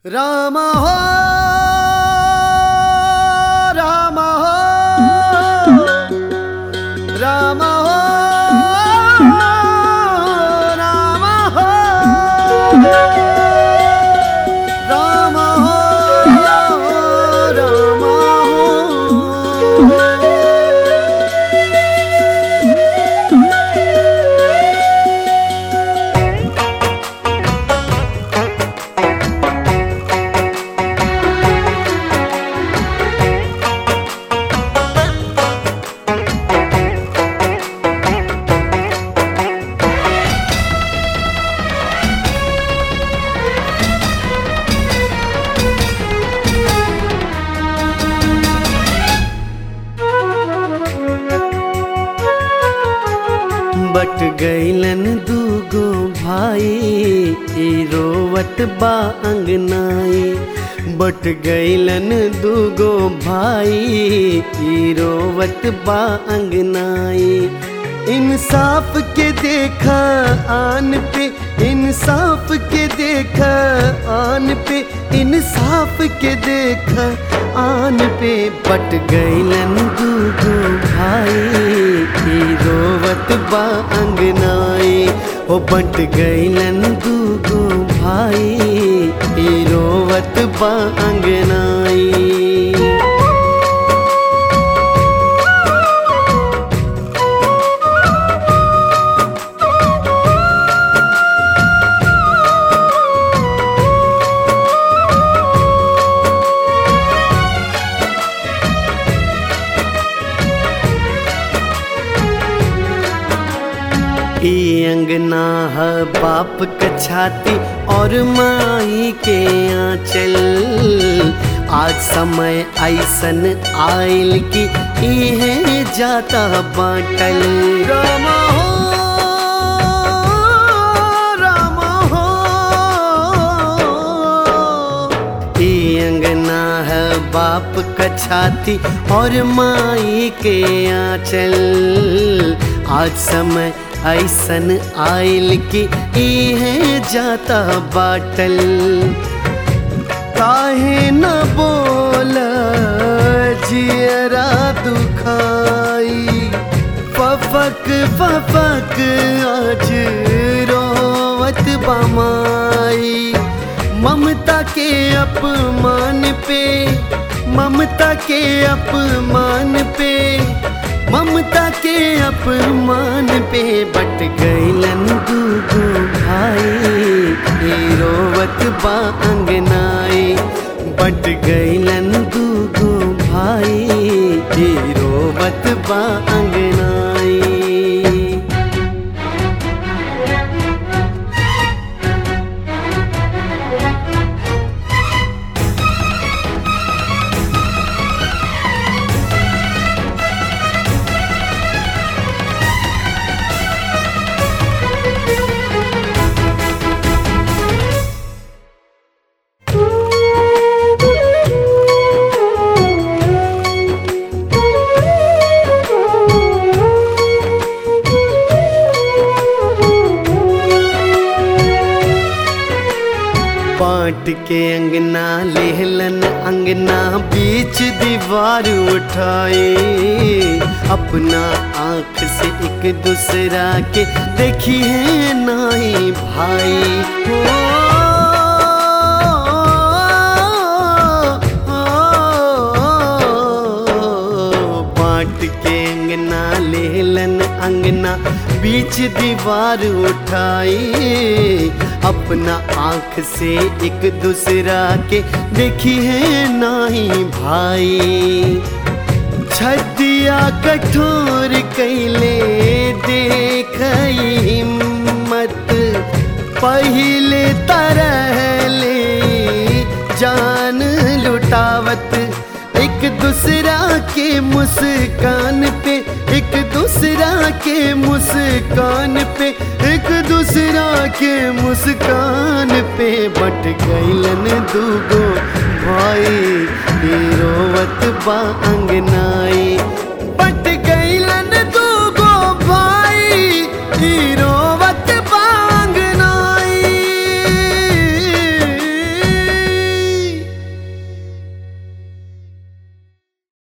राम हो राम हो राम हो राम हो राम हो राम बट गईलन दूगो भाई ई रोवत बा अंगनाई। बट गईलन दूगो भाई ई रोवत बा अंगनाई। इंसाफ के देखा आन पे, इंसाफ के देखा आन पे, इंसाफ के देखा आन पे। बट गईलन दूगो भाई ई रोवत बा अंगनाई। ओ बट गईलन दूगो भाई ई रोवत बा अंगनाई। ई अंगना है बाप का छाती और माई के आंचल। आज समय ऐसन आइल की इहे जाता बाटल। राम हो राम हो ई अंगना है बाप का छाती और माई के आंचल। आज समय ऐसन आइल की इहे जाता बाटल। काहे न बोल जियरा दुखाई। फफक फफक आज रोवत बमाई। ममता के अपमान पे, ममता के अपमान पे, ममता के अपमान पे। बट गईलन दूगो भाई ई रोवत बा अंगनाई। बट गईलन दूगो भाई ई रोवत बा अंगनाई। बाट के अंगना लेहलन अंगना बीच दीवार उठाए। अपना आँख से एक दूसरा के देखी है नाई भाई। बाट के अंगना लेहलन अंगना बीच दीवार उठाई। अपना आँख से एक दूसरा के देखी है नाई भाई। छदिया कठोर कैले देख हिम्मत। पहले तरह ले जान लुटावत। एक दूसरा के मुस्कान पे, एक दूसरा के मुस्कान पे, एक दूसरा के मुस्कान पे। बट गईलन दूगो भाई ई रोवत बा अंगनाई। बट गईलन दूगो भाई ई